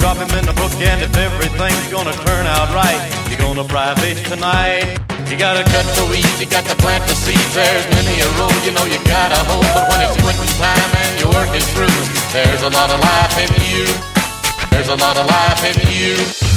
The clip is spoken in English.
drop him in the brook, and if everything's gonna turn out right, you're gonna fry fish tonight. You gotta cut the weeds, you got to plant the seeds. There's many a road you know you gotta hold, but when it's quitting time and your work is through, there's a lot of life in you. There's a lot of life in you.